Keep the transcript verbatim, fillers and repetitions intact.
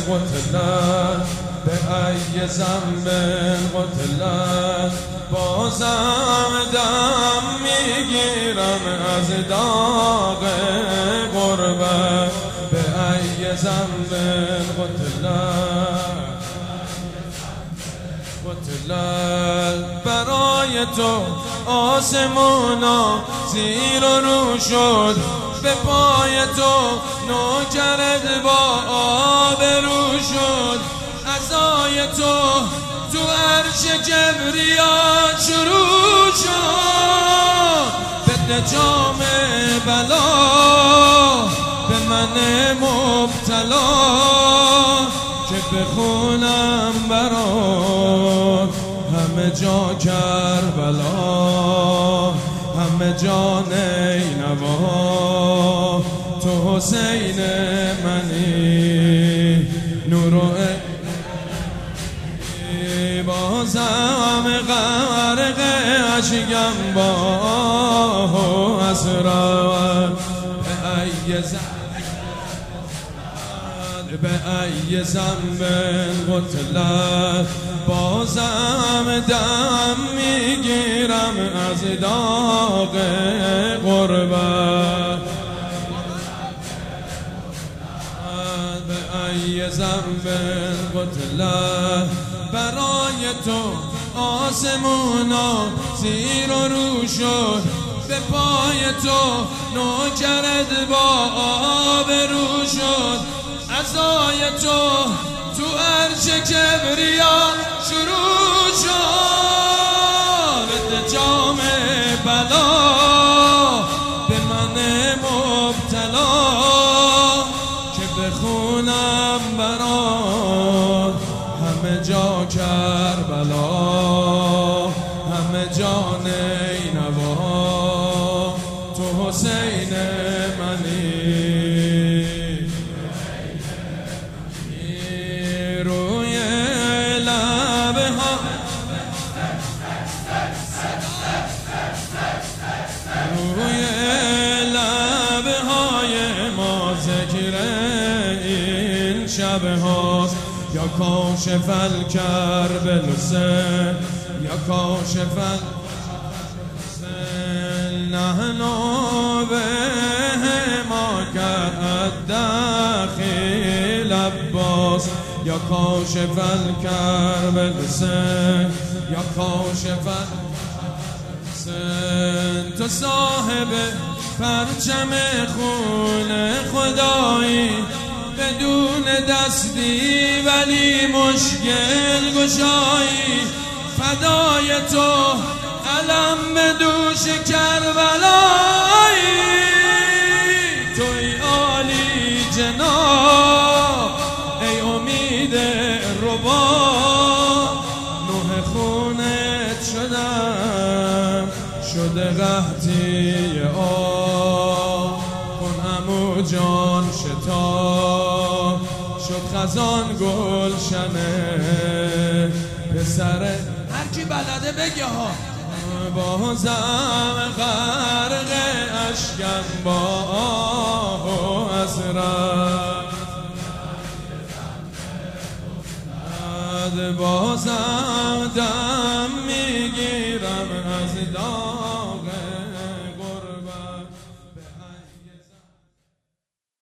قتلت به ای ذنب قتلت بازم دم میگیرم از داغ غربت به ای ذنب قتلت قتلت برای تو آسمونا زیر و رو شد به پای تو نوکرت با آبرو شد عزای تو تو عرش کبریا شروع شد بده جام بلا به من مبتلا که بخونم برات همه جا کربلا همه جا نینوا تو حسین منی نور و بازم غرق اشکم با حسرت به ای به ای ذنب قتلت بازم دم میگیرم از داغ غربت به ای ذنب قتلت برای تو آسمونا زیر و رو شد به پای تو نوکرت با آبرو شد عزای تو تو عرش کبریا شروع شد بده جام بلا به من مبتلا که بخونم برات همه جا کربلا همه جا نینوا تو حسین منی روی لبها روی لبهای ما ذکر این شب هاست یا کاشف الکرب لسه یا کاشف نحن به ما كالداخل عباس یا کاشف الکرب لسه یا کاشف الحسن تو صاحب پرچم خون خدایی بدون دستی ولی مشکل گشایی فدای تو علم به دوش کربلایی توی عالی جناب ای امید ربا نوح خونت شدم شده قحطی آب کن همو جان شتاب شد خزان گلشنه پسر هرکی بلده بگه ها بازم غرق اشکم با آه و حسرت بازم دم میگیرم از دام